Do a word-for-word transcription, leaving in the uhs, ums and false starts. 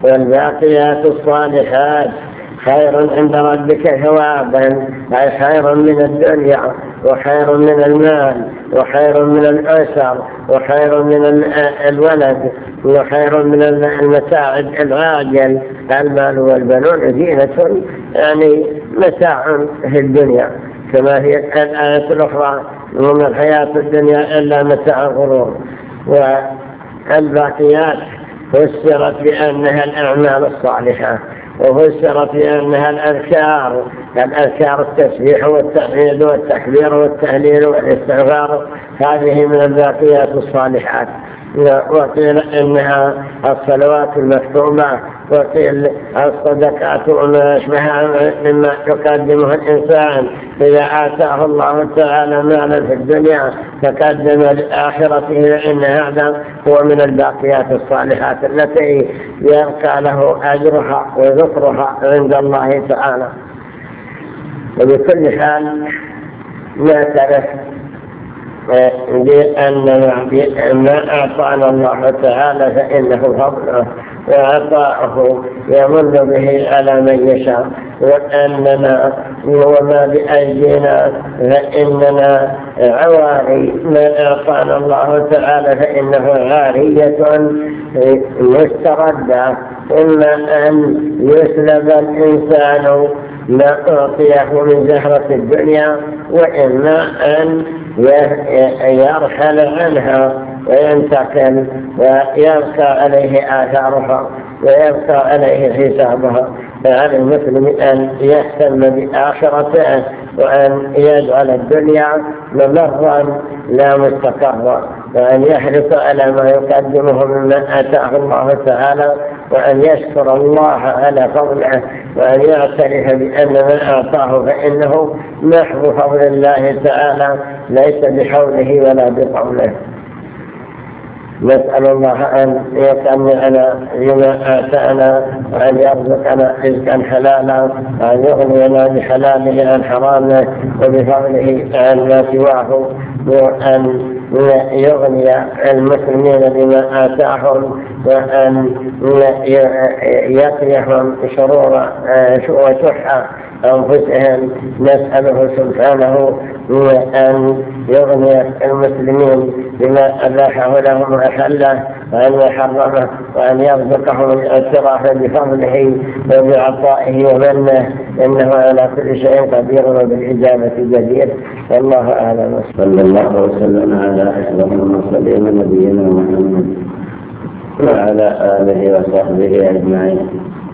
والباقيات الصالحات خير عند ربك ثوابا، أي خير من الدنيا وخير من المال وخير من الأسر وخير من الولد وخير من المتاع العاجل. المال والبنون زينة، يعني متاع في الدنيا، كما هي الآية الأخرى: وما الحياة الدنيا إلا متاع الغرور. والباقيات فسرت بأنها الأعمال الصالحة، وفسرت بأنها الأذكار، الأذكار التسبيح والتحميد والتكبير والتهليل والاستغفار، هذه من الباقيات الصالحات. وقيل إنها الصلوات المكتوبة، وقيل الصدقات وما يشبهها مما يقدمه الإنسان إذا آتاه الله تعالى مالا في الدنيا فقدم لآخرته، لأن هذا هو من الباقيات الصالحات التي يبقى له أجرها وذكرها عند الله تعالى. وبكل حال نعترف بأن ما أعطانا الله تعالى فإنه فضله، وعطاءه يمن به على من يشاء، وأننا وما بأيدينا فإننا عواري. ما أعطانا الله تعالى فإنه عارية مستردة، إما أن يسلب الإنسان ما أعطيه من زهرة الدنيا، وإما أن يرحل عنها وينتقل ويبقى عليه آثارها ويبقى عليه حسابها. فعلى المسلم أن يهتم بآخرته، وأن يجعل الدنيا ممرا لا مستقرا، وأن يحرص على ما يقدمه مما آتاه الله تعالى، وأن يشكر الله على فضله، وأن يعترف بأن ما أعطاه فإنه محض فضل الله تعالى ليس بحوله ولا بقوله. نسأل الله أن يتمعنا بما آتانا، وأن يرزقنا رزقا حلالا، وأن يغنينا بحلاله عن حرامه وبفضله عن ما سواه، وأن يغني المسلمين بما آتاهم، وأن يقيهم شرور وشح أنفسهم. نسأله سبحانه أن يغني المسلمين بما أباحه لهم وأحله، وأن يحرمه، وأن يرزقهم الاعتراف بفضله وبعطائه ومنه، إنه على كل شيء قدير وبالإجابة جدير. والله أعلم. صلى الله وسلم على أشرف المرسلين نبينا محمد وعلى آله وصحبه أجمعين.